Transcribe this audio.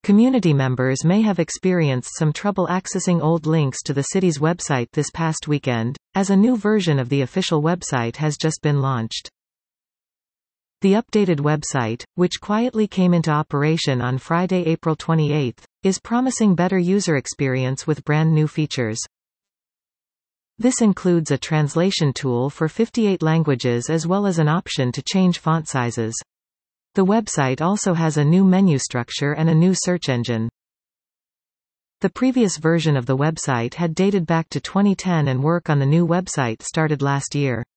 Community members may have experienced some trouble accessing old links to the city's website this past weekend, as a new version of the official website has just been launched. The updated website, which quietly came into operation on Friday, April 28, is promising better user experience with brand new features. This includes a translation tool for 58 languages as well as an option to change font sizes. The website also has a new menu structure and a new search engine. The previous version of the website had dated back to 2010 and work on the new website started last year.